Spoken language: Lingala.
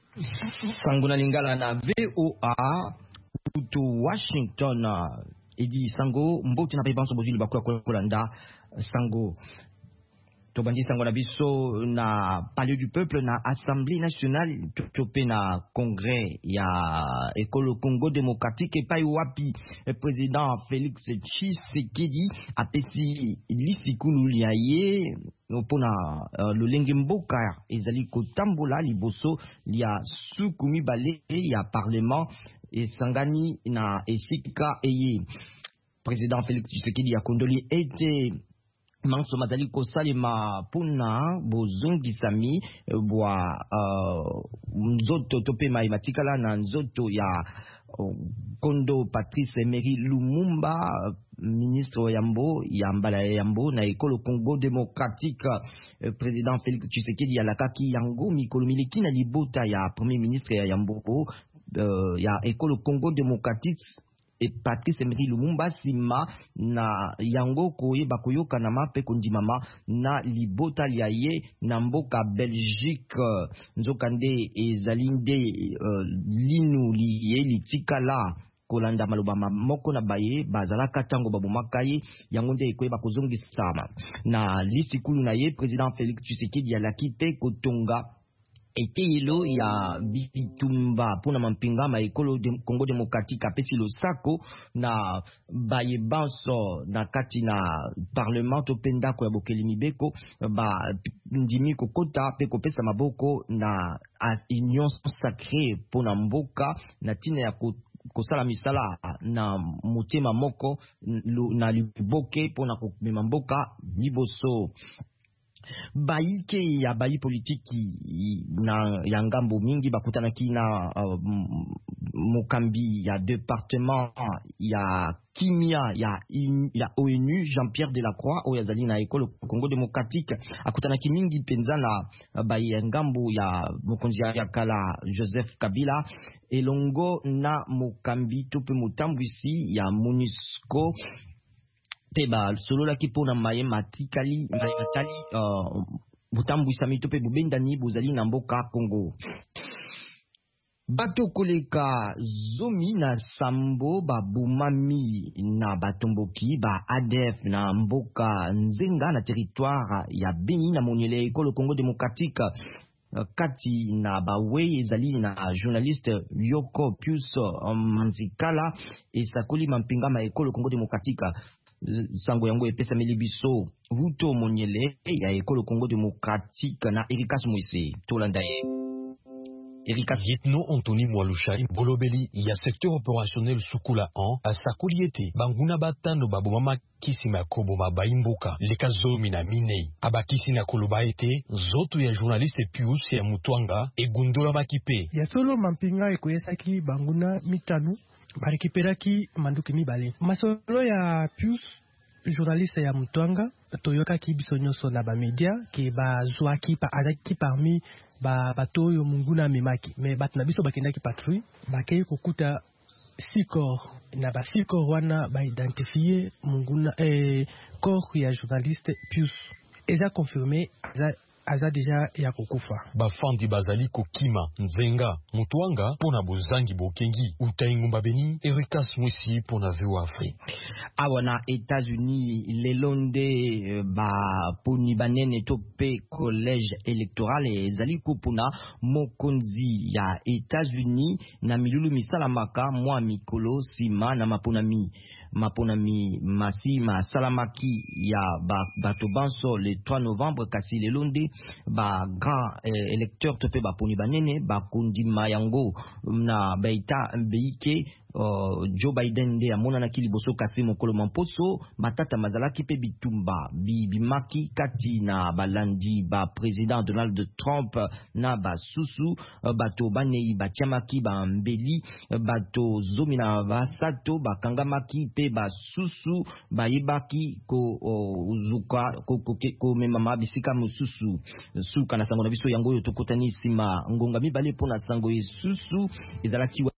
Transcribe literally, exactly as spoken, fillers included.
Sanguna Lingala na V O A to Washington. Edi Sango mboti na pepanso bozili bakwa kolanda Sango. Tobandi Sango na biso na Palais du Peuple na Assemblée nationale topé na Congrès ya Ekolo Congo démocratique et pai wapi président Félix Tshisekedi apesi lisikulu liaye pona uh, lolenge mboka ezali kotambola liboso lia sukumi bale ya parlement esangani na esika eye président Félix Tshisekedi akondoli ete manso mazali kosalema puna bozongisami bwa uh, nzoto tope mai matikala na nzoto ya uh, kondo Patrice Emery Lumumba, ministre Yambo Yambala Yambo na Ekolo Congo démocratique. uh, président Félix Tshisekedi alakaki yango mikolo miliki na libota ya premier ministre ya Yambo uh, ya Ekolo Congo démocratique et Patrice Emery Lumumba sima na yango koyeba koyoka na mape kondimama na libota liaye na mboka Belgique. Nzokande ezalinde uh, linu liye litikala kolanda maloba moko na baye bazalaka tango babomakaye yango nde ekoyeba kozongisama na lisikulu na ye président Félix Tshisekedi alaki pe kotonga ete yelo ya bitumba pona mampinga ma Ekolo de Congo démocratique apesi lo sako na baye banso na kati na parlement to penda ko ya bokeli mibeko ba ndimi kokota pe kopesa maboko na union sacrée pona mboka na tina ya ko kosala misala na motema moko na liboke pona komema mboka liboso. Baike ya bayi politiki na ya ngambo mingi bakutanaki na uh, mokambi ya département ya kimia ya, in, ya O N U Jean-Pierre Delacroix oyo azali na Ekolo Congo démocratique akutanaki mingi penza na uh, bayi ya ngambo ya mokonzi ya kala Joseph Kabila elongo na mokambi tope motambwisi ya MONUSCO Peba solo ki pona maye matikali maye matali uh, butambwisa mitope bubendani buzali na mboka Congo. Bato koleka zomi na sambo babumami na batomboki ba A D F na mboka Nzenga na territoire ya Beni na moniele Ekolo Congo démocratique. Kati na bawe ezali na journaliste Yoko Pius Manzikala esakoli mampinga ma Ekolo Congo démocratique. Sango yango epesa milibiso Vuto Monyele ya Ekolo Congo démocratique na Erikas Moïse Tolanda Erika Gitno Anthony Mwalushai Bolobeli ya secteur opérationnel Sukula an a Sakoliete Banguna Batano Babomama Kisima Kobo Mabaimboka Lekazomi na Minei Abakisi na Kolobaete Zoto ya journaliste Pius ya Mutwanga e Gundola Makipe ya solo mampinga ekoyesaki Banguna mitanu barikiperaki manduki mibale masolo ya Pius journaliste ya Mutwanga toyoka ki biso nyonso na ba media ke bazwaki pa azaki parmi ba batoyo munguna memaki mais batna biso bakendaki patrouille bakei kokuta six corps na ba six corps wana ba identifier munguna eh corps ya journaliste Pius eza confirmé aza aza deja ya kokufa. Bafandi bazali kokima Nzenga Mutwanga pona bozangi bokengi utaingumba Beni Erikas Mwisi pona V O A Afrique. Awana États-Unis lelonde ba poni banene tope collège électoral ezali kupuna mokonzi ya États-Unis na milulu misalamaka mwa mikolo sima na maponami maponami masi masalamaki ya ba bato banso le trois novembre kasi lelonde ba grand eh, électeur tope ba poni banene ba kundima yango na baita beike Uh, Joe Biden de amona na kiliboso kasi mokolo mamposo matata mazalaki pe bitumba bi bimaki kati na balandi ba président Donald Trump na ba susu uh, bato banei batiamaki ba mbeli uh, bato zomi na basato bakangamaki pe ba susu bayibaki ko uh, uzuka ko ko, ko memama bisika mususu suka na sango na biso yango yo tokotani sima ngonga mibale pona sango yesusu ezalaki